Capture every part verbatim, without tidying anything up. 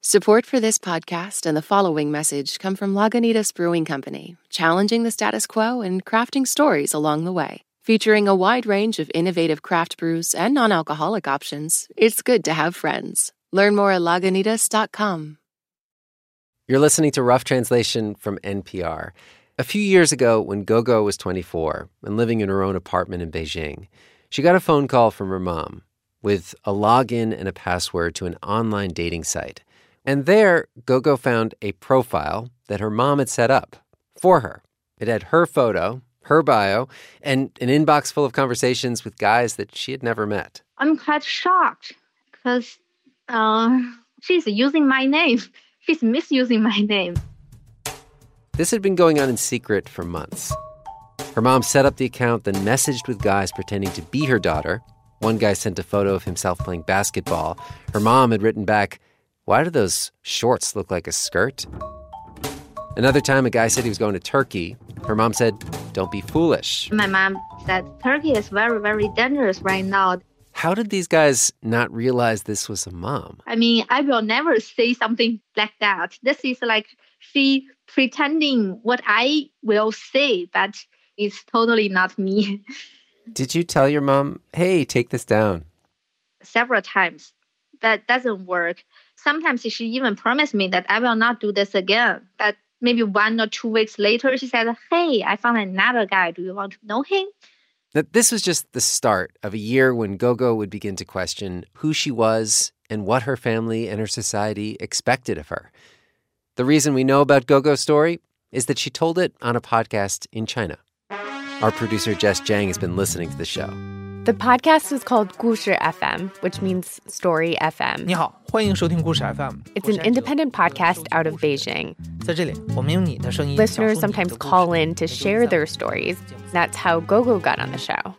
Support for this podcast and the following message come from Lagunitas Brewing Company, challenging the status quo and crafting stories along the way. Featuring a wide range of innovative craft brews and non-alcoholic options, it's good to have friends. Learn more at lagunitas dot com. You're listening to Rough Translation from N P R. A few years ago, when Gogo was twenty-four and living in her own apartment in Beijing, she got a phone call from her mom with a login and a password to an online dating site. And there, Gogo found a profile that her mom had set up for her. It had her photo, her bio, and an inbox full of conversations with guys that she had never met. I'm quite shocked because uh, she's using my name. She's misusing my name. This had been going on in secret for months. Her mom set up the account, then messaged with guys pretending to be her daughter. One guy sent a photo of himself playing basketball. Her mom had written back, "Why do those shorts look like a skirt?" Another time, a guy said he was going to Turkey. Her mom said, "Don't be foolish." My mom said, Turkey is very, very dangerous right now. How did these guys not realize this was a mom? I mean, I will never say something like that. This is like she pretending what I will say, but it's totally not me. Did you tell your mom, "Hey, take this down"? Several times. That doesn't work. Sometimes she even promised me that I will not do this again. But maybe one or two weeks later, she said, "Hey, I found another guy. Do you want to know him?" That this was just the start of a year when Gogo would begin to question who she was and what her family and her society expected of her. The reason we know about Gogo's story is that she told it on a podcast in China. Our producer, Jess Jiang, has been listening to the show. The podcast is called 故事 F M, which means Story F M. 你好，欢迎收听故事 F M. It's an independent podcast out of Beijing. 在这里，我们用你的声音 Listeners sometimes call in to share their stories. That's how Gogo got on the show.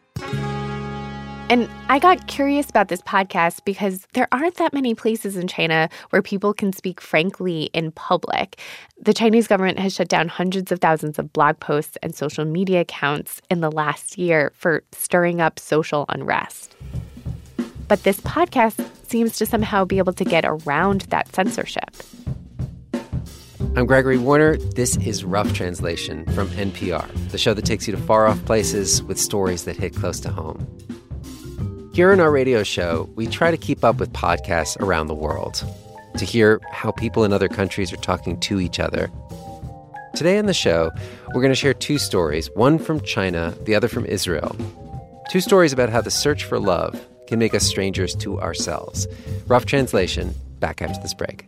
And I got curious about this podcast because there aren't that many places in China where people can speak frankly in public. The Chinese government has shut down hundreds of thousands of blog posts and social media accounts in the last year for stirring up social unrest. But this podcast seems to somehow be able to get around that censorship. I'm Gregory Warner. This is Rough Translation from N P R, the show that takes you to far-off places with stories that hit close to home. Here in our radio show, we try to keep up with podcasts around the world, to hear how people in other countries are talking to each other. Today on the show, we're going to share two stories, one from China, the other from Israel. Two stories about how the search for love can make us strangers to ourselves. Rough Translation, back after this break.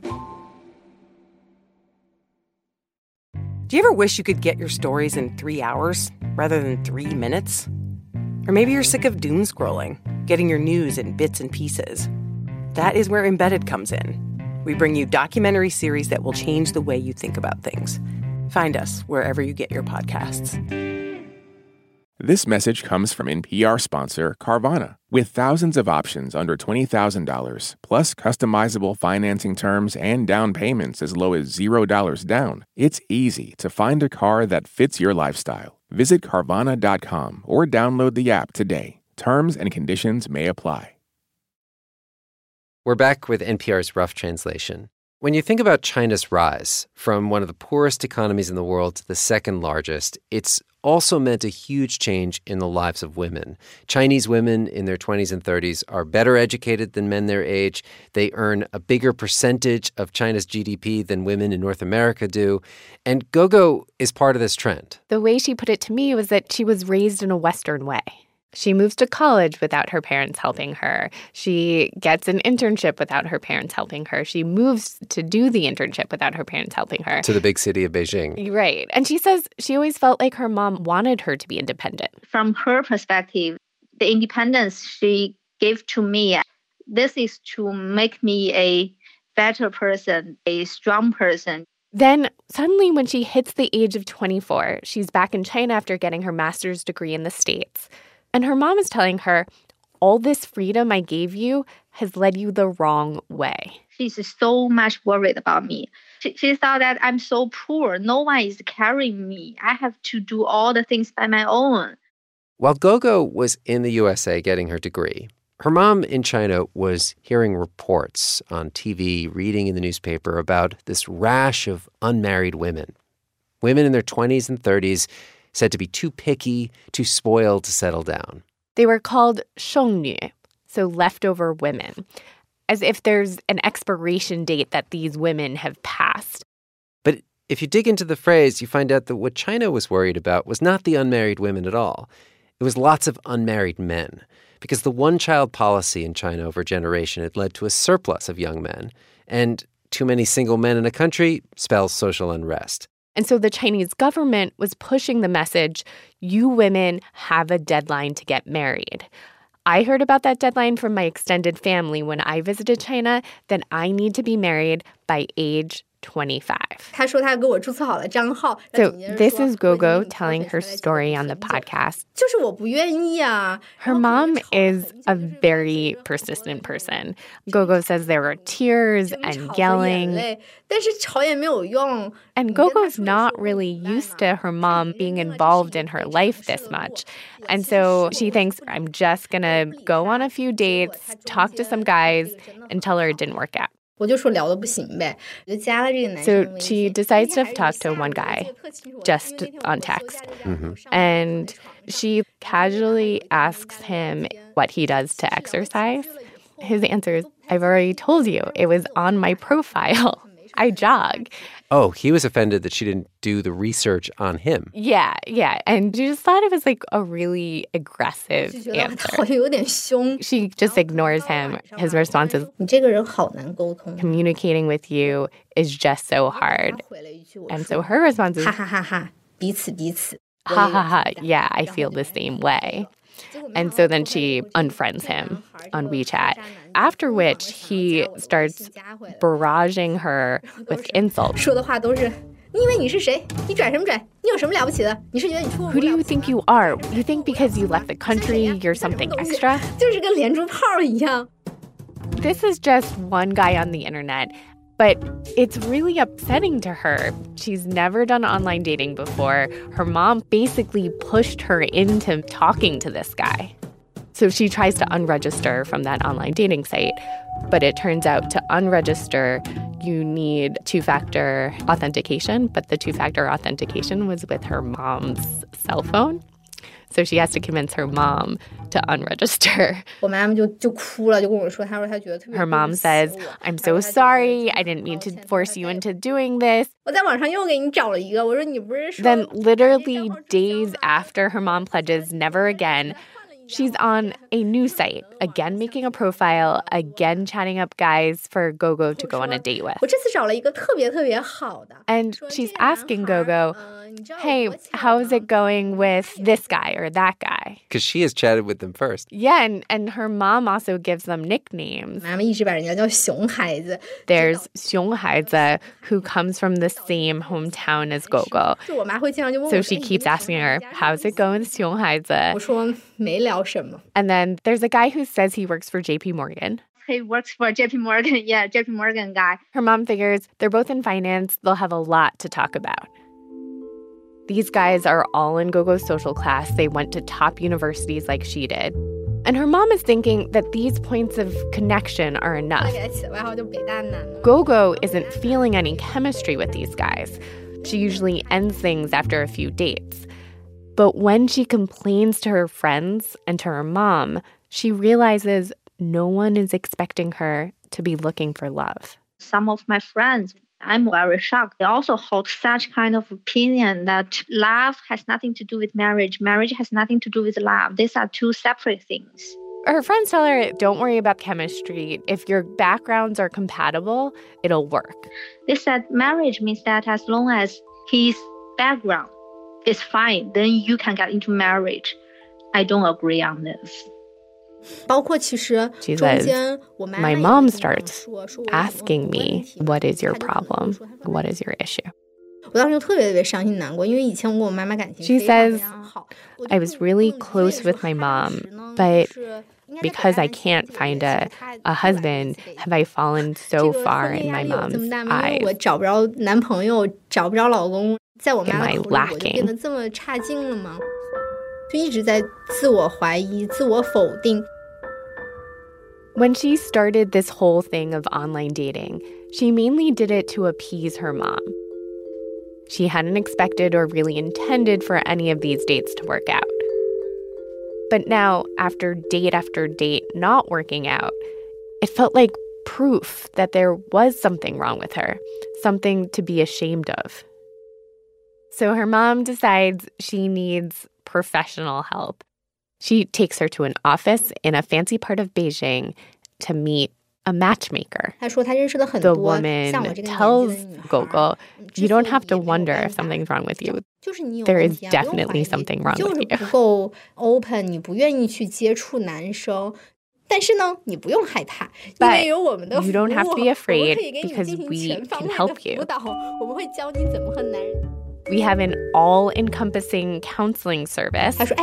Do you ever wish you could get your stories in three hours rather than three minutes? Or maybe you're sick of doom scrolling, getting your news in bits and pieces. That is where Embedded comes in. We bring you documentary series that will change the way you think about things. Find us wherever you get your podcasts. This message comes from N P R sponsor Carvana. With thousands of options under twenty thousand dollars, plus customizable financing terms and down payments as low as zero dollars down, it's easy to find a car that fits your lifestyle. Visit Carvana dot com or download the app today. Terms and conditions may apply. We're back with N P R's Rough Translation. When you think about China's rise from one of the poorest economies in the world to the second largest, it's also meant a huge change in the lives of women. Chinese women in their twenties and thirties are better educated than men their age. They earn a bigger percentage of China's G D P than women in North America do. And Gogo is part of this trend. The way she put it to me was that she was raised in a Western way. She moves to college without her parents helping her. She gets an internship without her parents helping her. She moves to do the internship without her parents helping her. To the big city of Beijing. Right. And she says she always felt like her mom wanted her to be independent. From her perspective, the independence she gave to me, this is to make me a better person, a strong person. Then suddenly when she hits the age of twenty-four, she's back in China after getting her master's degree in the States. And her mom is telling her, all this freedom I gave you has led you the wrong way. She's so much worried about me. She, she thought that I'm so poor. No one is carrying me. I have to do all the things by my own. While Gogo was in the U S A getting her degree, Her mom in China was hearing reports on T V, reading in the newspaper about this rash of unmarried women. Women in their twenties and thirties said to be too picky, too spoiled to settle down. They were called 剩女, so leftover women, as if there's an expiration date that these women have passed. But if you dig into the phrase, you find out that what China was worried about was not the unmarried women at all. It was lots of unmarried men, because the one-child policy in China over a generation had led to a surplus of young men, and too many single men in a country spells social unrest. And so the Chinese government was pushing the message, you women have a deadline to get married. I heard about that deadline from my extended family when I visited China, that I need to be married by age twenty-five. So this is Gogo telling her story on the podcast. Her mom is a very persistent person. Gogo says there were tears and yelling. And Gogo's not really used to her mom being involved in her life this much. And so she thinks, I'm just going to go on a few dates, talk to some guys, and tell her it didn't work out. So she decides to talk to one guy, just on text. Mm-hmm. And she casually asks him what he does to exercise. His answer is, I've already told you. It was on my profile. I jog. Oh, he was offended that she didn't do the research on him. Yeah, yeah. And she just thought it was like a really aggressive answer. She just ignores him. His response is, communicating with you is just so hard. And so her response is, ha ha ha ha, ha ha ha, yeah, I feel the same way. And so then she unfriends him on WeChat, after which he starts barraging her with insults. Who do you think you are? You think because you left the country, you're something extra? This is just one guy on the internet, but it's really upsetting to her. She's never done online dating before. Her mom basically pushed her into talking to this guy. So she tries to unregister from that online dating site. But it turns out to unregister, you need two-factor authentication. But the two-factor authentication was with her mom's cell phone. So she has to convince her mom to unregister. Her mom says, I'm so sorry. I didn't mean to force you into doing this. Then literally days after her mom pledges never again, she's on a new site, again making a profile, again chatting up guys for Gogo to go on a date with. And she's asking Gogo, hey, how's it going with this guy or that guy? Because she has chatted with them first. Yeah, and, and her mom also gives them nicknames. There's 熊孩子, who comes from the same hometown as Gogo. So she keeps asking her, how's it going, 熊孩子? And then there's a guy who says he works for J P Morgan. He works for J P Morgan. Yeah, J P Morgan guy. Her mom figures they're both in finance. They'll have a lot to talk about. These guys are all in Gogo's social class. They went to top universities like she did. And her mom is thinking that these points of connection are enough. Gogo isn't feeling any chemistry with these guys. She usually ends things after a few dates. But when she complains to her friends and to her mom, she realizes no one is expecting her to be looking for love. Some of my friends, I'm very shocked. They also hold such kind of opinion that love has nothing to do with marriage. Marriage has nothing to do with love. These are two separate things. Her friends tell her, don't worry about chemistry. If your backgrounds are compatible, it'll work. They said marriage means that as long as his background is fine, then you can get into marriage. I don't agree on this. She says, my mom starts asking me, what is your problem? What is your issue? She says, I was really close with my mom, but because I can't find a, a husband, have I fallen so far in my mom's eyes? Am I lacking? When she started this whole thing of online dating, she mainly did it to appease her mom. She hadn't expected or really intended for any of these dates to work out. But now, after date after date not working out, it felt like proof that there was something wrong with her, something to be ashamed of. So her mom decides she needs professional help. She takes her to an office in a fancy part of Beijing to meet a matchmaker. The woman tells Gogo, you don't have to wonder if something's wrong with you. There is definitely something wrong with you. But you don't have to be afraid because we can help you. We have an all-encompassing counseling service. It's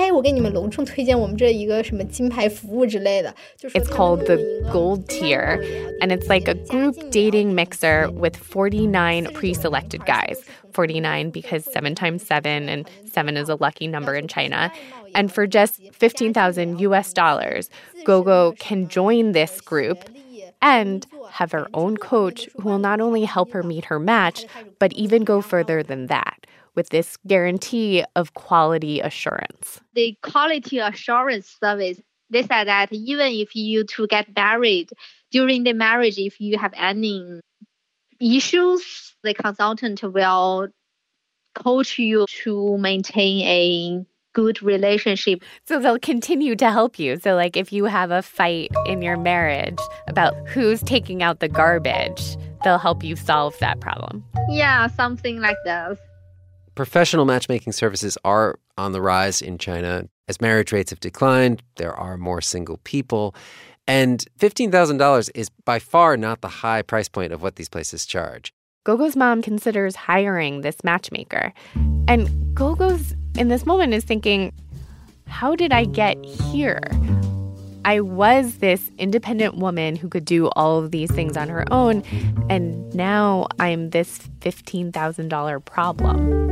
called the Gold Tier, and it's like a group dating mixer with forty-nine pre-selected guys. forty-nine because seven times seven, and seven is a lucky number in China. And for just fifteen thousand U S dollars, Gogo can join this group and have her own coach who will not only help her meet her match, but even go further than that, with this guarantee of quality assurance. The quality assurance service, they said that even if you two get married, during the marriage, if you have any issues, the consultant will coach you to maintain a good relationship. So they'll continue to help you. So like if you have a fight in your marriage about who's taking out the garbage, they'll help you solve that problem. Yeah, something like that. Professional matchmaking services are on the rise in China. As marriage rates have declined, there are more single people. And fifteen thousand dollars is by far not the high price point of what these places charge. Gogo's mom considers hiring this matchmaker. And Gogo's, in this moment, is thinking, how did I get here? I was this independent woman who could do all of these things on her own, and now I'm this fifteen thousand dollars problem.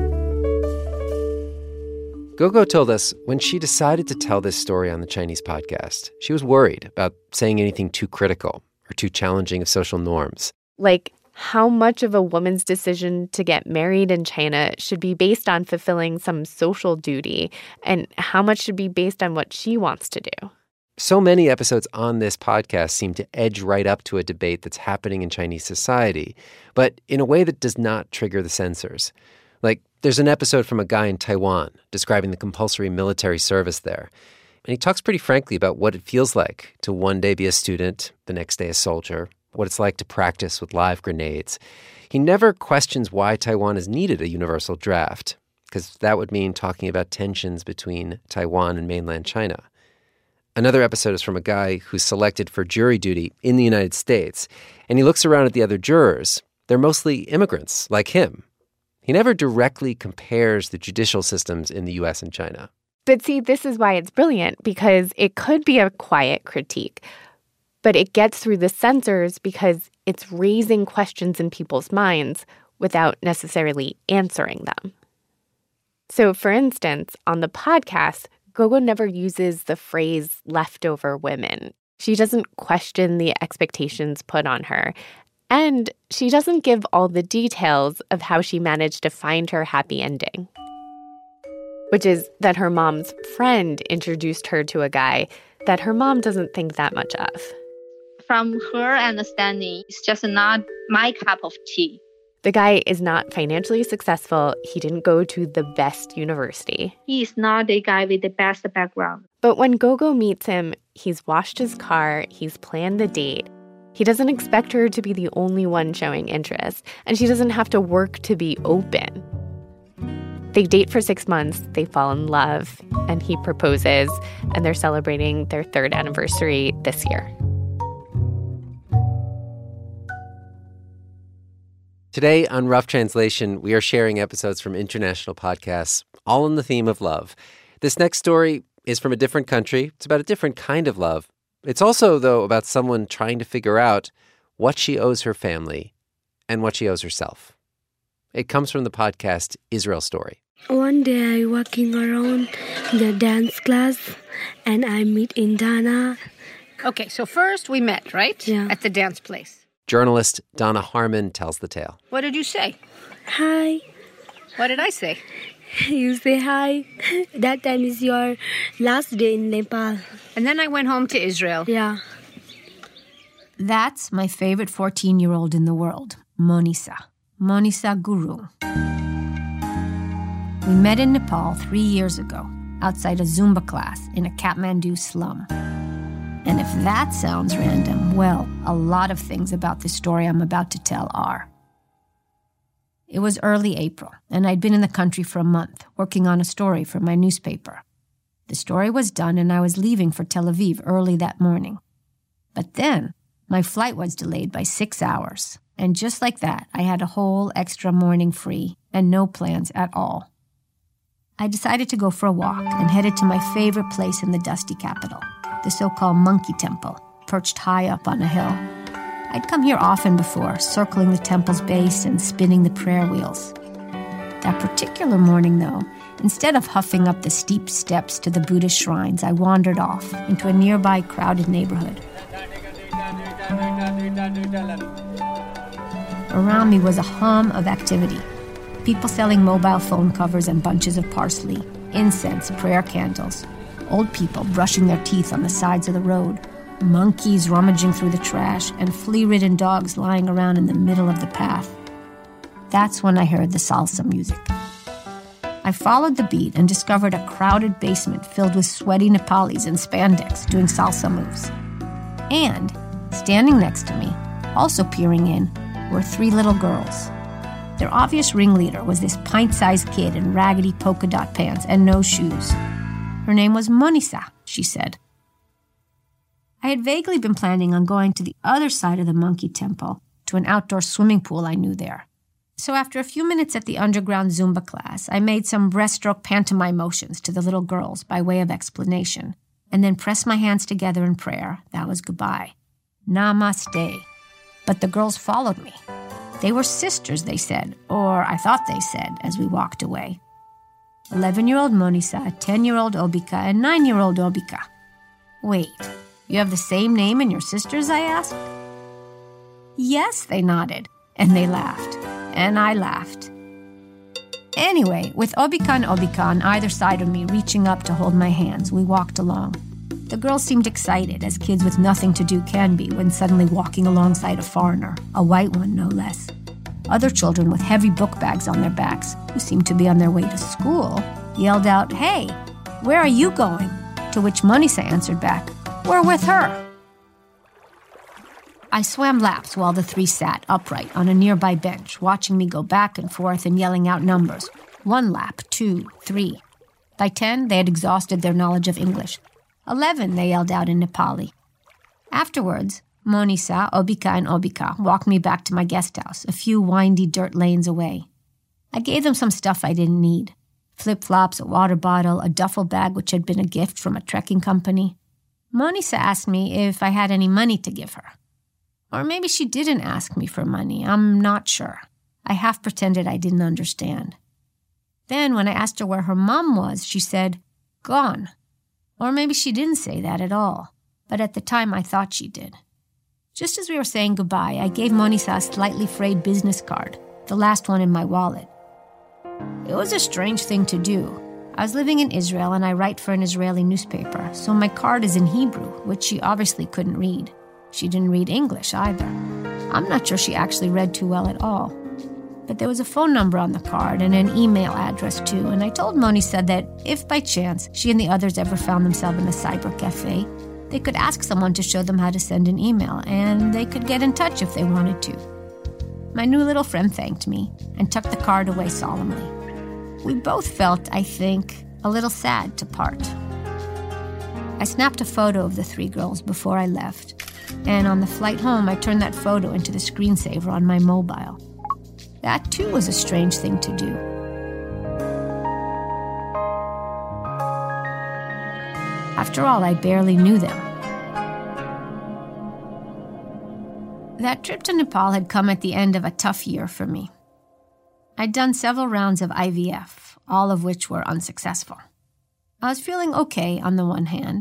Gogo told us when she decided to tell this story on the Chinese podcast, she was worried about saying anything too critical or too challenging of social norms. Like how much of a woman's decision to get married in China should be based on fulfilling some social duty, and how much should be based on what she wants to do. So many episodes on this podcast seem to edge right up to a debate that's happening in Chinese society, but in a way that does not trigger the censors. Like, there's an episode from a guy in Taiwan describing the compulsory military service there. And he talks pretty frankly about what it feels like to one day be a student, the next day a soldier, what it's like to practice with live grenades. He never questions why Taiwan has needed a universal draft, because that would mean talking about tensions between Taiwan and mainland China. Another episode is from a guy who's selected for jury duty in the United States, and he looks around at the other jurors. They're mostly immigrants, like him. He never directly compares the judicial systems in the U S and China. But see, this is why it's brilliant, because it could be a quiet critique, but it gets through the censors because it's raising questions in people's minds without necessarily answering them. So, for instance, on the podcast, Gogo never uses the phrase leftover women. She doesn't question the expectations put on her. And she doesn't give all the details of how she managed to find her happy ending, which is that her mom's friend introduced her to a guy that her mom doesn't think that much of. From her understanding, it's just not my cup of tea. The guy is not financially successful. He didn't go to the best university. He is not a guy with the best background. But when Gogo meets him, he's washed his car, he's planned the date. He doesn't expect her to be the only one showing interest, and she doesn't have to work to be open. They date for six months, they fall in love, and he proposes, and they're celebrating their third anniversary this year. Today on Rough Translation, we are sharing episodes from international podcasts, all on the theme of love. This next story is from a different country. It's about a different kind of love. It's also, though, about someone trying to figure out what she owes her family and what she owes herself. It comes from the podcast Israel Story. One day I walking around the dance class and I meet Indana Okay, so first we met, right? Yeah. At the dance place. Journalist Donna Harmon tells the tale. What did you say? Hi. What did I say? You say hi. That time is your last day in Nepal. And then I went home to Israel. Yeah. That's my favorite fourteen-year-old in the world, Monisa. Monisa Guru. We met in Nepal three years ago, outside a Zumba class in a Kathmandu slum. And if that sounds random, well, a lot of things about the story I'm about to tell are. It was early April, and I'd been in the country for a month, working on a story for my newspaper. The story was done, and I was leaving for Tel Aviv early that morning. But then, my flight was delayed by six hours, and just like that, I had a whole extra morning free and no plans at all. I decided to go for a walk and headed to my favorite place in the dusty capital, the so-called Monkey Temple, perched high up on a hill. I'd come here often before, circling the temple's base and spinning the prayer wheels. That particular morning, though, instead of huffing up the steep steps to the Buddhist shrines, I wandered off into a nearby crowded neighborhood. Around me was a hum of activity. People selling mobile phone covers and bunches of parsley, incense, prayer candles. Old people brushing their teeth on the sides of the road. Monkeys rummaging through the trash, and flea-ridden dogs lying around in the middle of the path. That's when I heard the salsa music. I followed the beat and discovered a crowded basement filled with sweaty Nepalis in spandex doing salsa moves. And, standing next to me, also peering in, were three little girls. Their obvious ringleader was this pint-sized kid in raggedy polka dot pants and no shoes. Her name was Monisa, she said. I had vaguely been planning on going to the other side of the Monkey Temple, to an outdoor swimming pool I knew there. So after a few minutes at the underground Zumba class, I made some breaststroke pantomime motions to the little girls by way of explanation, and then pressed my hands together in prayer. That was goodbye. Namaste. But the girls followed me. They were sisters, they said, or I thought they said, as we walked away. Eleven-year-old Monisa, ten-year-old Obika, and nine-year-old Obika. Wait, you have the same name in your sisters, I asked? Yes, they nodded, and they laughed, and I laughed. Anyway, with Obika and Obika on either side of me reaching up to hold my hands, we walked along. The girls seemed excited, as kids with nothing to do can be when suddenly walking alongside a foreigner, a white one no less. Other children with heavy book bags on their backs, who seemed to be on their way to school, yelled out, "Hey, where are you going?" To which Monisa answered back, "We're with her." I swam laps while the three sat upright on a nearby bench, watching me go back and forth and yelling out numbers. One lap, two, three. By ten, they had exhausted their knowledge of English. Eleven, they yelled out in Nepali. Afterwards, Monisa, Obika, and Obika walked me back to my guest house, a few windy dirt lanes away. I gave them some stuff I didn't need. Flip-flops, a water bottle, a duffel bag which had been a gift from a trekking company. Monisa asked me if I had any money to give her. Or maybe she didn't ask me for money. I'm not sure. I half pretended I didn't understand. Then, when I asked her where her mom was, she said, "Gone." Or maybe she didn't say that at all. But at the time, I thought she did. Just as we were saying goodbye, I gave Monisa a slightly frayed business card, the last one in my wallet. It was a strange thing to do. I was living in Israel and I write for an Israeli newspaper, so my card is in Hebrew, which she obviously couldn't read. She didn't read English either. I'm not sure she actually read too well at all. But there was a phone number on the card and an email address too, and I told Monisa that if by chance she and the others ever found themselves in a cyber cafe, they could ask someone to show them how to send an email, and they could get in touch if they wanted to. My new little friend thanked me and tucked the card away solemnly. We both felt, I think, a little sad to part. I snapped a photo of the three girls before I left, and on the flight home, I turned that photo into the screensaver on my mobile. That, too, was a strange thing to do. After all, I barely knew them. That trip to Nepal had come at the end of a tough year for me. I'd done several rounds of I V F, all of which were unsuccessful. I was feeling okay on the one hand,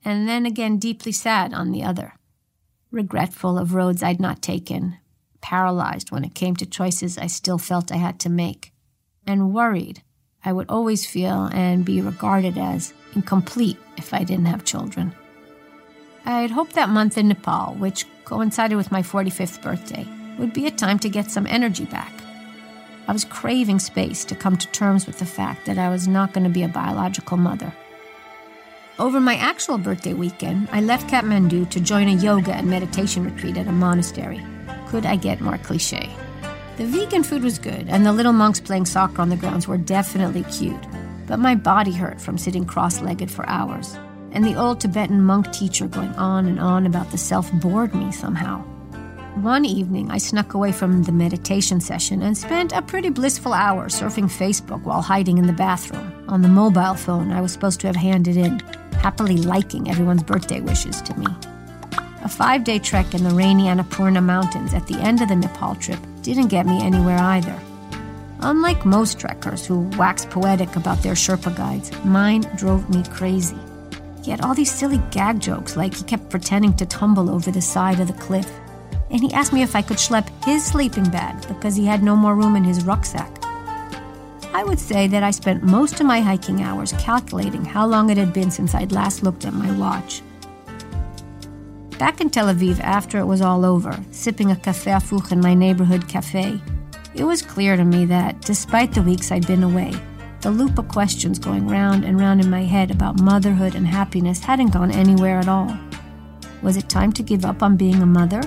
and then again deeply sad on the other. Regretful of roads I'd not taken, paralyzed when it came to choices I still felt I had to make, and worried I would always feel and be regarded as incomplete if I didn't have children. I'd hoped that month in Nepal, which coincided with my forty-fifth birthday, would be a time to get some energy back. I was craving space to come to terms with the fact that I was not going to be a biological mother. Over my actual birthday weekend, I left Kathmandu to join a yoga and meditation retreat at a monastery. Could I get more cliché? The vegan food was good, and the little monks playing soccer on the grounds were definitely cute. But my body hurt from sitting cross-legged for hours, and the old Tibetan monk teacher going on and on about the self bored me somehow. One evening, I snuck away from the meditation session and spent a pretty blissful hour surfing Facebook while hiding in the bathroom, on the mobile phone I was supposed to have handed in, happily liking everyone's birthday wishes to me. A five-day trek in the rainy Annapurna Mountains at the end of the Nepal trip didn't get me anywhere either. Unlike most trekkers who wax poetic about their Sherpa guides, mine drove me crazy. He had all these silly gag jokes, like he kept pretending to tumble over the side of the cliff. And he asked me if I could schlep his sleeping bag because he had no more room in his rucksack. I would say that I spent most of my hiking hours calculating how long it had been since I'd last looked at my watch. Back in Tel Aviv, after it was all over, sipping a café apouch in my neighborhood cafe, it was clear to me that, despite the weeks I'd been away, the loop of questions going round and round in my head about motherhood and happiness hadn't gone anywhere at all. Was it time to give up on being a mother?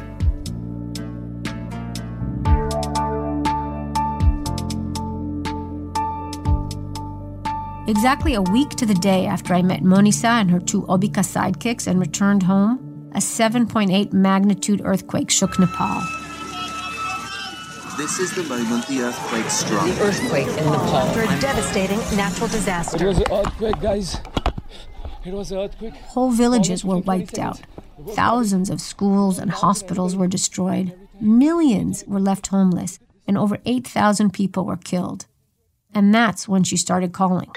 Exactly a week to the day after I met Monisa and her two Obika sidekicks and returned home, a seven point eight magnitude earthquake shook Nepal. This is the moment the earthquake struck. The earthquake in Nepal. After a devastating natural disaster. It was an earthquake, guys. It was an earthquake. Whole villages were wiped out. Thousands of schools and hospitals were destroyed. Millions were left homeless, and over eight thousand people were killed. And that's when she started calling.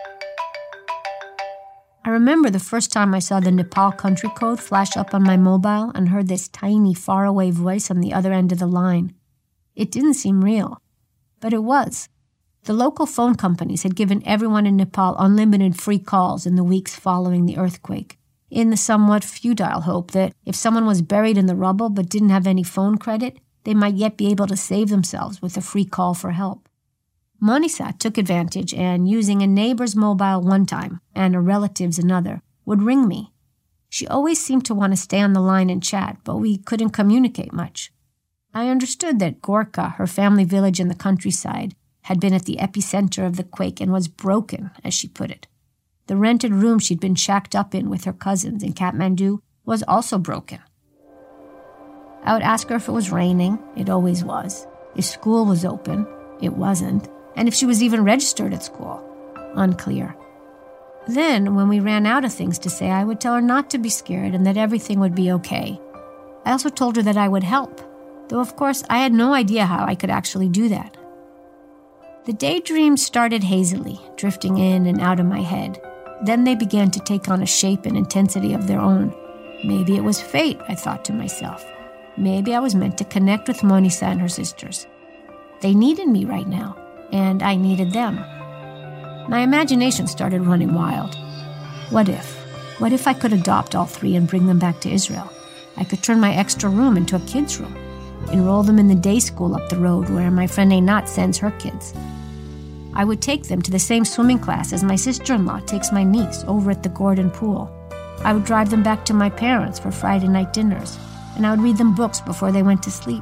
I remember the first time I saw the Nepal country code flash up on my mobile and heard this tiny, faraway voice on the other end of the line. It didn't seem real, but it was. The local phone companies had given everyone in Nepal unlimited free calls in the weeks following the earthquake, in the somewhat futile hope that if someone was buried in the rubble but didn't have any phone credit, they might yet be able to save themselves with a free call for help. Monisa took advantage and, using a neighbor's mobile one time and a relative's another, would ring me. She always seemed to want to stay on the line and chat, but we couldn't communicate much. I understood that Gorkha, her family village in the countryside, had been at the epicenter of the quake and was broken, as she put it. The rented room she'd been shacked up in with her cousins in Kathmandu was also broken. I would ask her if it was raining. It always was. If school was open. It wasn't. And if she was even registered at school. Unclear. Then, when we ran out of things to say, I would tell her not to be scared and that everything would be okay. I also told her that I would help, though of course I had no idea how I could actually do that. The daydreams started hazily, drifting in and out of my head. Then they began to take on a shape and intensity of their own. Maybe it was fate, I thought to myself. Maybe I was meant to connect with Monisa and her sisters. They needed me right now, and I needed them. My imagination started running wild. What if? What if I could adopt all three and bring them back to Israel? I could turn my extra room into a kid's room, enroll them in the day school up the road where my friend Einat sends her kids. I would take them to the same swimming class as my sister-in-law takes my niece over at the Gordon Pool. I would drive them back to my parents for Friday night dinners, and I would read them books before they went to sleep.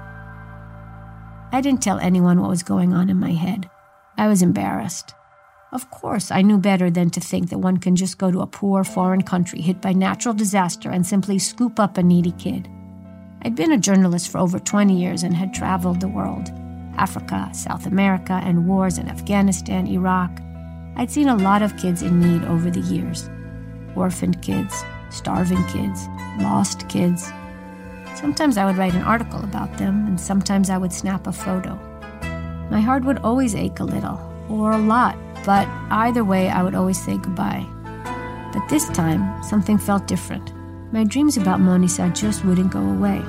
I didn't tell anyone what was going on in my head. I was embarrassed. Of course, I knew better than to think that one can just go to a poor foreign country hit by natural disaster and simply scoop up a needy kid. I'd been a journalist for over twenty years and had traveled the world. Africa, South America, and wars in Afghanistan, Iraq. I'd seen a lot of kids in need over the years. Orphaned kids, starving kids, lost kids. Sometimes I would write an article about them, and sometimes I would snap a photo. My heart would always ache a little, or a lot, but either way I would always say goodbye. But this time, something felt different. My dreams about Monisa just wouldn't go away.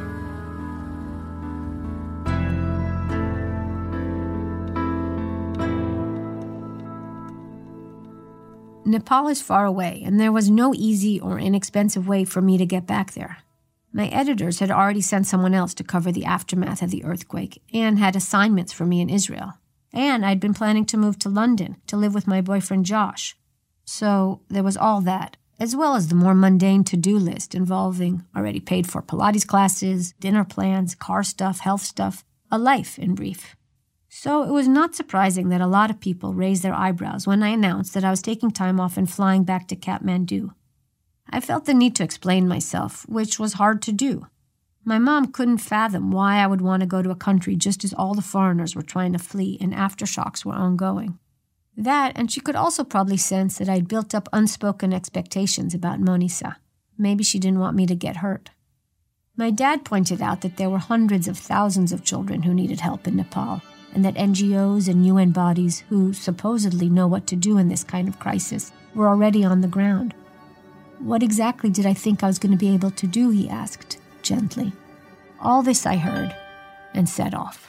Nepal is far away, and there was no easy or inexpensive way for me to get back there. My editors had already sent someone else to cover the aftermath of the earthquake and had assignments for me in Israel. And I'd been planning to move to London to live with my boyfriend Josh. So there was all that, as well as the more mundane to-do list involving already paid-for Pilates classes, dinner plans, car stuff, health stuff, a life in brief. So it was not surprising that a lot of people raised their eyebrows when I announced that I was taking time off and flying back to Kathmandu. I felt the need to explain myself, which was hard to do. My mom couldn't fathom why I would want to go to a country just as all the foreigners were trying to flee and aftershocks were ongoing. That, and she could also probably sense that I'd built up unspoken expectations about Monisa. Maybe she didn't want me to get hurt. My dad pointed out that there were hundreds of thousands of children who needed help in Nepal, and that N G Os and U N bodies who supposedly know what to do in this kind of crisis were already on the ground. What exactly did I think I was going to be able to do, he asked, gently. All this I heard, and set off.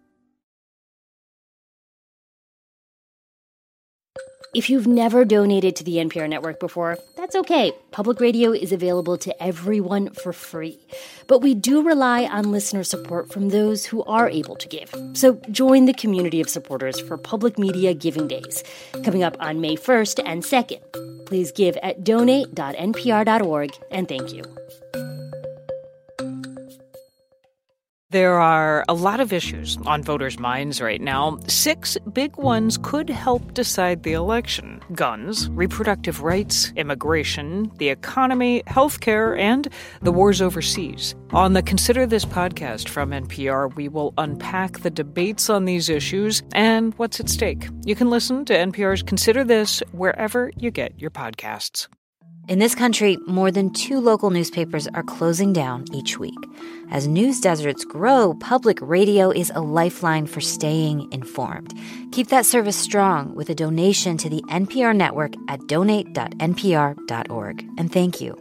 If you've never donated to the N P R network before, that's okay. Public radio is available to everyone for free. But we do rely on listener support from those who are able to give. So join the community of supporters for Public Media Giving Days, coming up on May first and second. Please give at donate dot n p r dot org, and thank you. There are a lot of issues on voters' minds right now. Six big ones could help decide the election: guns, reproductive rights, immigration, the economy, healthcare, and the wars overseas. On the Consider This podcast from N P R, we will unpack the debates on these issues and what's at stake. You can listen to N P R's Consider This wherever you get your podcasts. In this country, more than two local newspapers are closing down each week. As news deserts grow, public radio is a lifeline for staying informed. Keep that service strong with a donation to the N P R network at donate dot n p r dot org. And thank you.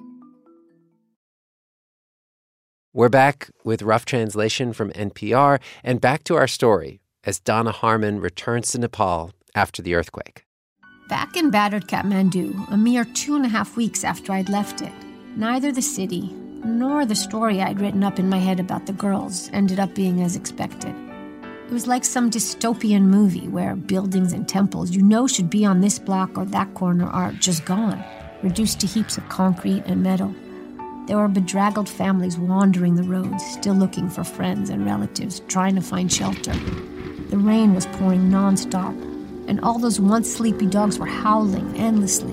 We're back with Rough Translation from N P R and back to our story as Donna Harmon returns to Nepal after the earthquake. Back in battered Kathmandu, a mere two and a half weeks after I'd left it, neither the city nor the story I'd written up in my head about the girls ended up being as expected. It was like some dystopian movie where buildings and temples you know should be on this block or that corner are just gone, reduced to heaps of concrete and metal. There were bedraggled families wandering the roads, still looking for friends and relatives, trying to find shelter. The rain was pouring nonstop, and all those once sleepy dogs were howling endlessly.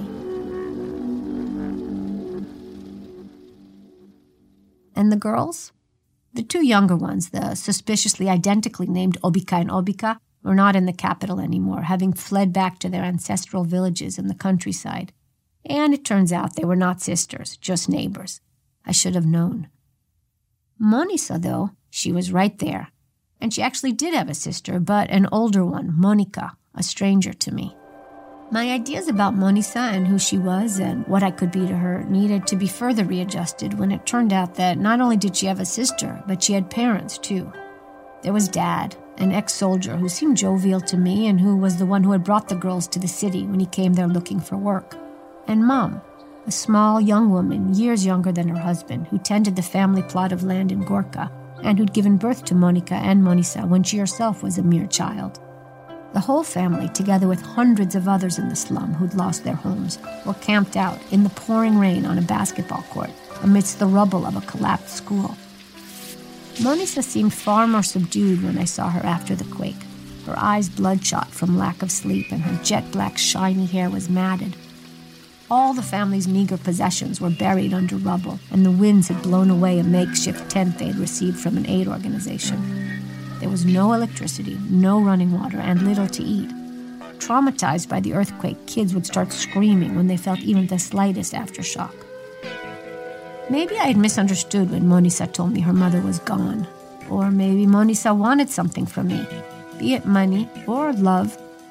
And the girls? The two younger ones, the suspiciously identically named Obika and Obika, were not in the capital anymore, having fled back to their ancestral villages in the countryside. And it turns out they were not sisters, just neighbors. I should have known. Monisa, though, she was right there. And she actually did have a sister, but an older one, Monica, a stranger to me. My ideas about Monisa and who she was and what I could be to her needed to be further readjusted when it turned out that not only did she have a sister, but she had parents too. There was Dad, an ex-soldier who seemed jovial to me and who was the one who had brought the girls to the city when he came there looking for work. And Mom, a small young woman years younger than her husband who tended the family plot of land in Gorkha and who'd given birth to Monica and Monisa when she herself was a mere child. The whole family, together with hundreds of others in the slum who'd lost their homes, were camped out in the pouring rain on a basketball court amidst the rubble of a collapsed school. Monisa seemed far more subdued when I saw her after the quake. Her eyes bloodshot from lack of sleep, and her jet-black shiny hair was matted. All the family's meager possessions were buried under rubble, and the winds had blown away a makeshift tent they had received from an aid organization. There was no electricity, no running water, and little to eat. Traumatized by the earthquake, kids would start screaming when they felt even the slightest aftershock. Maybe I had misunderstood when Monisa told me her mother was gone. Or maybe Monisa wanted something from me, be it money or love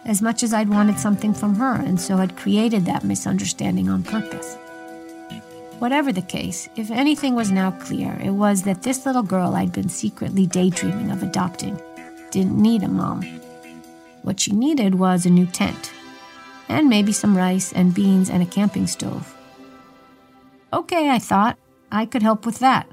as much as I'd wanted something from her, and so had created that misunderstanding on purpose. Whatever the case, if anything was now clear, it was that this little girl I'd been secretly daydreaming of adopting didn't need a mom. What she needed was a new tent, and maybe some rice and beans and a camping stove. Okay, I thought, I could help with that.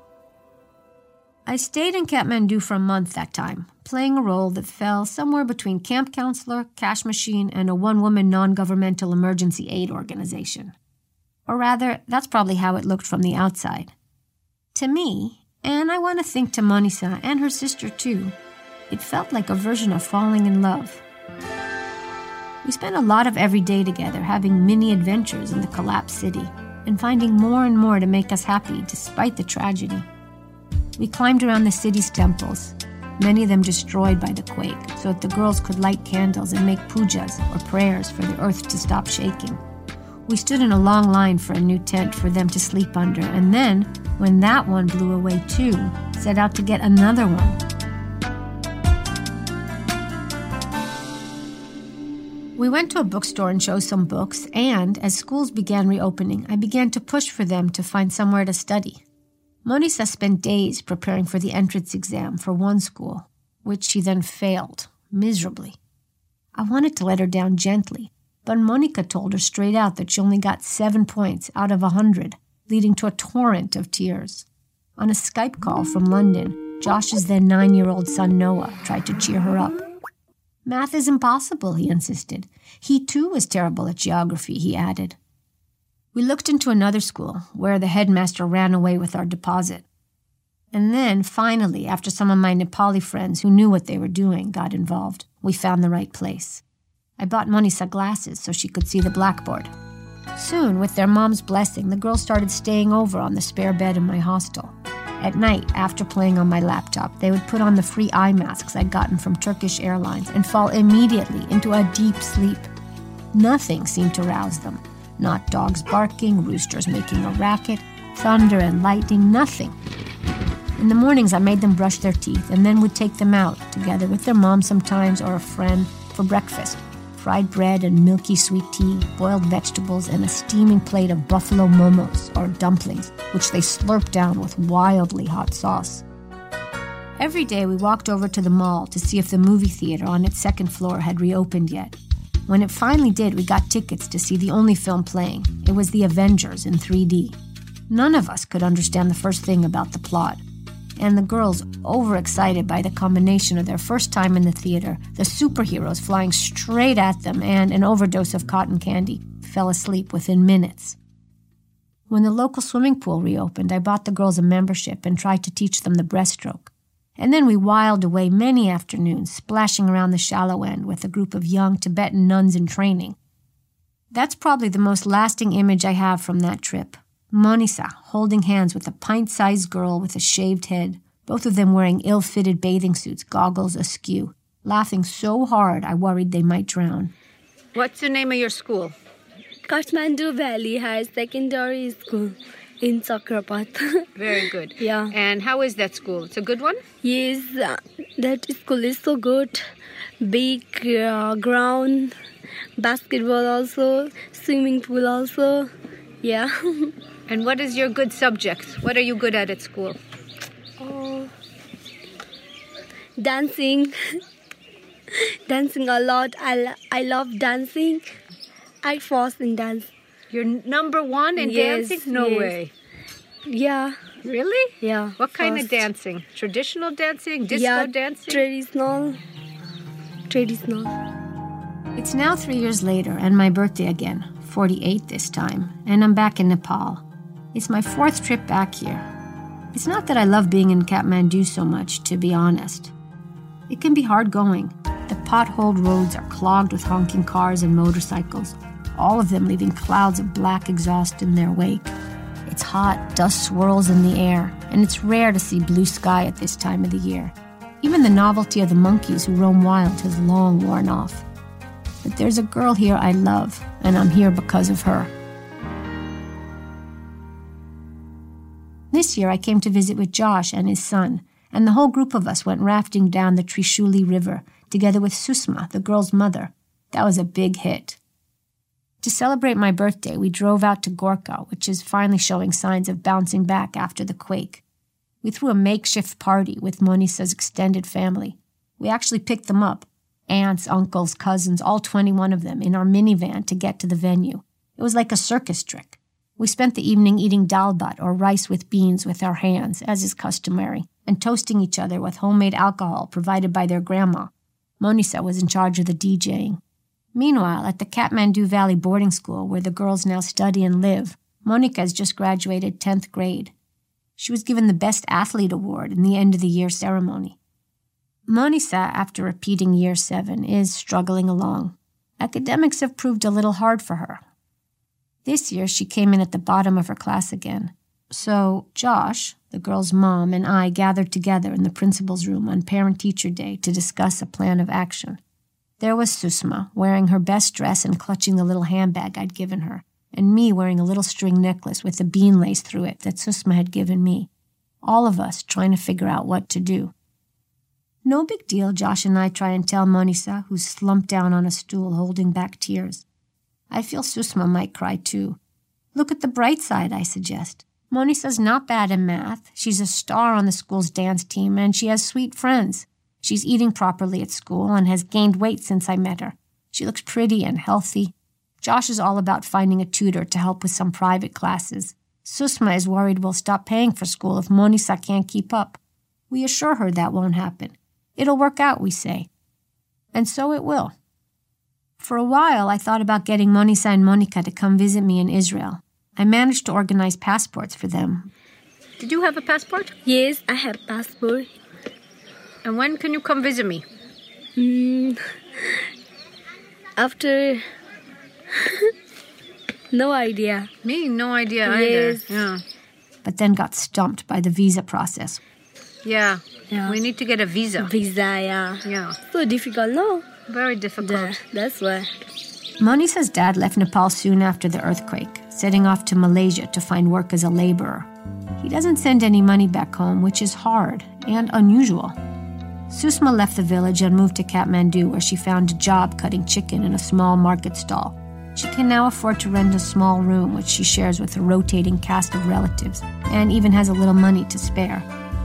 I stayed in Kathmandu for a month that time, playing a role that fell somewhere between camp counselor, cash machine, and a one-woman non-governmental emergency aid organization. Or rather, that's probably how it looked from the outside. To me, and I want to think to Monisa and her sister too, it felt like a version of falling in love. We spent a lot of every day together, having mini adventures in the collapsed city, and finding more and more to make us happy despite the tragedy. We climbed around the city's temples, many of them destroyed by the quake, so that the girls could light candles and make pujas or prayers for the earth to stop shaking. We stood in a long line for a new tent for them to sleep under, and then, when that one blew away too, set out to get another one. We went to a bookstore and chose some books, and as schools began reopening, I began to push for them to find somewhere to study. Monisa spent days preparing for the entrance exam for one school, which she then failed, miserably. I wanted to let her down gently, but Monica told her straight out that she only got seven points out of a hundred, leading to a torrent of tears. On a Skype call from London, Josh's then nine-year-old son Noah tried to cheer her up. Math is impossible, he insisted. He too was terrible at geography, he added. We looked into another school, where the headmaster ran away with our deposit. And then, finally, after some of my Nepali friends who knew what they were doing got involved, we found the right place. I bought Monisa glasses so she could see the blackboard. Soon, with their mom's blessing, the girls started staying over on the spare bed in my hostel. At night, after playing on my laptop, they would put on the free eye masks I'd gotten from Turkish Airlines and fall immediately into a deep sleep. Nothing seemed to rouse them. Not dogs barking, roosters making a racket, thunder and lightning, nothing. In the mornings, I made them brush their teeth and then would take them out, together with their mom sometimes or a friend, for breakfast. Fried bread and milky sweet tea, boiled vegetables, and a steaming plate of buffalo momos, or dumplings, which they slurped down with wildly hot sauce. Every day we walked over to the mall to see if the movie theater on its second floor had reopened yet. When it finally did, we got tickets to see the only film playing. It was The Avengers in three D. None of us could understand the first thing about the plot. And the girls, overexcited by the combination of their first time in the theater, the superheroes flying straight at them, and an overdose of cotton candy, fell asleep within minutes. When the local swimming pool reopened, I bought the girls a membership and tried to teach them the breaststroke. And then we whiled away many afternoons, splashing around the shallow end with a group of young Tibetan nuns in training. That's probably the most lasting image I have from that trip. Monisa holding hands with a pint-sized girl with a shaved head, both of them wearing ill-fitted bathing suits, goggles askew, laughing so hard I worried they might drown. What's the name of your school? Kathmandu Valley High Secondary School in Chakrapath. Very good. Yeah. And how is that school? It's a good one? Yes, uh, that school is so good. Big uh, ground, basketball also, swimming pool also. Yeah. And what is your good subject? What are you good at at school? Oh, dancing. Dancing a lot. I, I love dancing. I first in dance. You're number one in yes, dancing? No yes. way. Yeah. Really? Yeah. What kind first. of dancing? Traditional dancing? Disco yeah, dancing? Traditional. Traditional. It's now three years later and my birthday again, forty-eight this time, and I'm back in Nepal. It's my fourth trip back here. It's not that I love being in Kathmandu so much, to be honest. It can be hard going. The potholed roads are clogged with honking cars and motorcycles, all of them leaving clouds of black exhaust in their wake. It's hot, dust swirls in the air, and it's rare to see blue sky at this time of the year. Even the novelty of the monkeys who roam wild has long worn off. But there's a girl here I love, and I'm here because of her. This year I came to visit with Josh and his son, and the whole group of us went rafting down the Trishuli River, together with Susma, the girl's mother, That was a big hit. To celebrate my birthday, we drove out to Gorka, which is finally showing signs of bouncing back after the quake. We threw a makeshift party with Monisa's extended family. We actually picked them up, aunts, uncles, cousins, all twenty-one of them, in our minivan to get to the venue. It was like a circus trick. We spent the evening eating dalbat, or rice with beans, with our hands, as is customary, and toasting each other with homemade alcohol provided by their grandma. Monisa was in charge of the DJing. Meanwhile, at the Kathmandu Valley boarding school, where the girls now study and live, Monica has just graduated tenth grade. She was given the Best Athlete Award in the end-of-the-year ceremony. Monisa, after repeating year seven, is struggling along. Academics have proved a little hard for her. This year, she came in at the bottom of her class again. So Josh, the girl's mom, and I gathered together in the principal's room on Parent-Teacher Day to discuss a plan of action. There was Susma, wearing her best dress and clutching the little handbag I'd given her, and me wearing a little string necklace with a bean lace through it that Susma had given me. All of us trying to figure out what to do. No big deal, Josh and I try and tell Monisa, who's slumped down on a stool holding back tears. I feel Susma might cry too. Look at the bright side, I suggest. Monisa's not bad in math. She's a star on the school's dance team, and she has sweet friends. She's eating properly at school and has gained weight since I met her. She looks pretty and healthy. Josh is all about finding a tutor to help with some private classes. Susma is worried we'll stop paying for school if Monisa can't keep up. We assure her that won't happen. It'll work out, we say. And so it will. For a while, I thought about getting Monisa and Monica to come visit me in Israel. I managed to organize passports for them. Did you have a passport? Yes, I have passport. And when can you come visit me? Mm, after... no idea. Me? No idea yes. either. Yeah. But then got stumped by the visa process. Yeah. yeah. We need to get a visa. Visa, yeah. Yeah. So difficult, no? Very difficult. Yeah, that's why. Monisa's dad left Nepal soon after the earthquake, setting off to Malaysia to find work as a laborer. He doesn't send any money back home, which is hard and unusual. Susma left the village and moved to Kathmandu, where she found a job cutting chicken in a small market stall. She can now afford to rent a small room, which she shares with a rotating cast of relatives, and even has a little money to spare.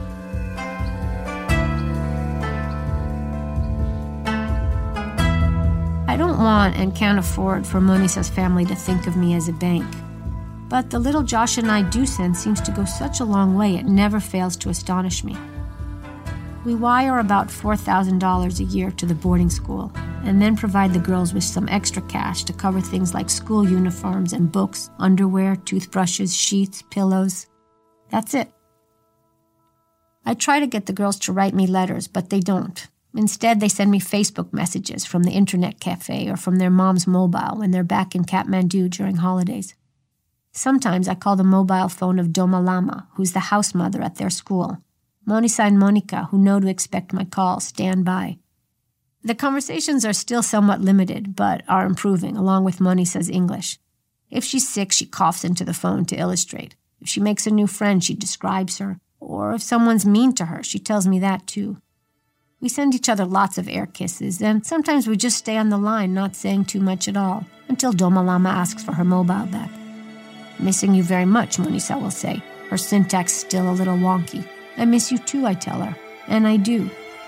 I don't want and can't afford for Monisa's family to think of me as a bank. But the little Josh and I do send seems to go such a long way it never fails to astonish me. We wire about four thousand dollars a year to the boarding school, and then provide the girls with some extra cash to cover things like school uniforms and books, underwear, toothbrushes, sheets, pillows. That's it. I try to get the girls to write me letters, but they don't. Instead, they send me Facebook messages from the internet cafe or from their mom's mobile when they're back in Kathmandu during holidays. Sometimes I call the mobile phone of Doma Lama, who's the house mother at their school. Monisa and Monica, who know to expect my call, stand by. The conversations are still somewhat limited, but are improving, along with Monisa's English. If she's sick, she coughs into the phone to illustrate. If she makes a new friend, she describes her. Or if someone's mean to her, she tells me that too. We send each other lots of air kisses, and sometimes we just stay on the line, not saying too much at all, until Doma Lama asks for her mobile back. Missing you very much, Monisa will say, her syntax still a little wonky. I miss you too, I tell her, and I do.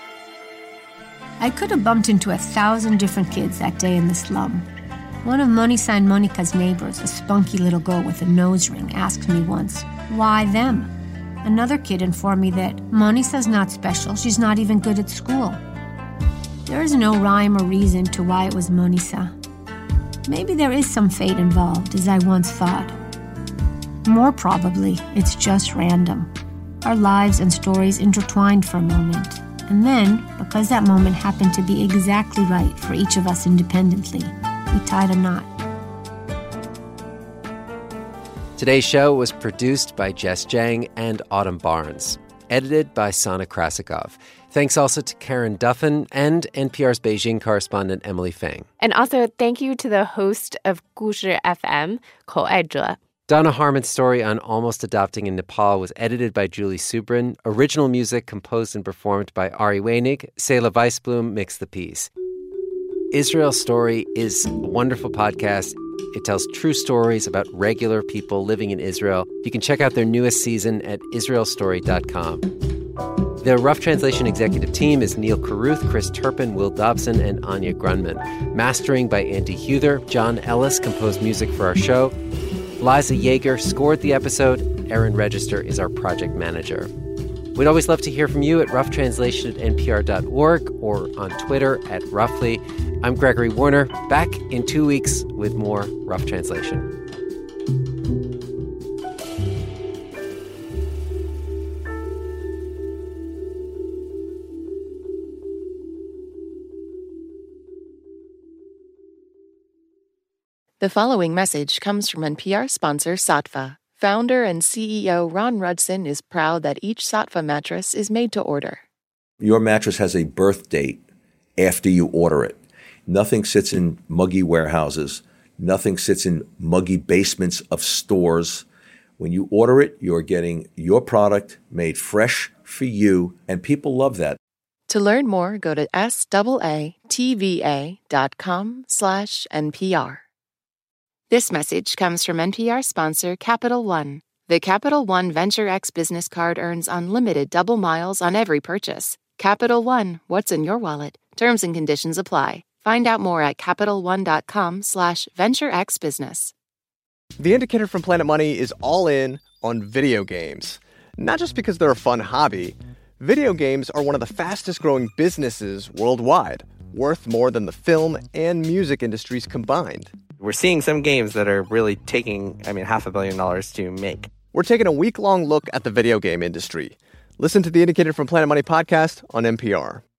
I could have bumped into a thousand different kids that day in the slum. One of Monisa and Monica's neighbors, a spunky little girl with a nose ring, asked me once, why them? Another kid informed me that Monisa's not special, she's not even good at school. There is no rhyme or reason to why it was Monisa. Maybe there is some fate involved, as I once thought. More probably, it's just random. Our lives and stories intertwined for a moment, and then, because that moment happened to be exactly right for each of us independently, we tied a knot. Today's show was produced by Jess Jang and Autumn Barnes, edited by Sana Krasikov. Thanks also to Karen Duffin and N P R's Beijing correspondent Emily Fang. And also thank you to the host of 故事 F M, 口爱者. Donna Harmon's story on almost adopting in Nepal was edited by Julie Subrin. Original music composed and performed by Ari Weinig. Selah Weisblum mixed the piece. Israel Story is a wonderful podcast. It tells true stories about regular people living in Israel. You can check out their newest season at israel story dot com. The Rough Translation executive team is Neil Carruth, Chris Turpin, Will Dobson, and Anya Grunman. Mastering by Andy Huther. John Ellis composed music for our show. Liza Yeager scored the episode. Erin Register is our project manager. We'd always love to hear from you at rough translation at n p r dot org or on Twitter at Roughly. I'm Gregory Warner, back in two weeks with more Rough Translation. The following message comes from N P R sponsor Saatva. Founder and C E O Ron Rudson is proud that each Saatva mattress is made to order. Your mattress has a birth date after you order it. Nothing sits in muggy warehouses. Nothing sits in muggy basements of stores. When you order it, you're getting your product made fresh for you, and people love that. To learn more, go to S-A-A-T-V-A dot com slash NPR. This message comes from N P R sponsor Capital One. The Capital One Venture X business card earns unlimited double miles on every purchase. Capital One, what's in your wallet? Terms and conditions apply. Find out more at capital one dot com slash venture x business. The Indicator from Planet Money is all in on video games. Not just because they're a fun hobby. Video games are one of the fastest growing businesses worldwide, worth more than the film and music industries combined. We're seeing some games that are really taking, I mean, half a billion dollars to make. We're taking a week-long look at the video game industry. Listen to the Indicator from Planet Money podcast on N P R.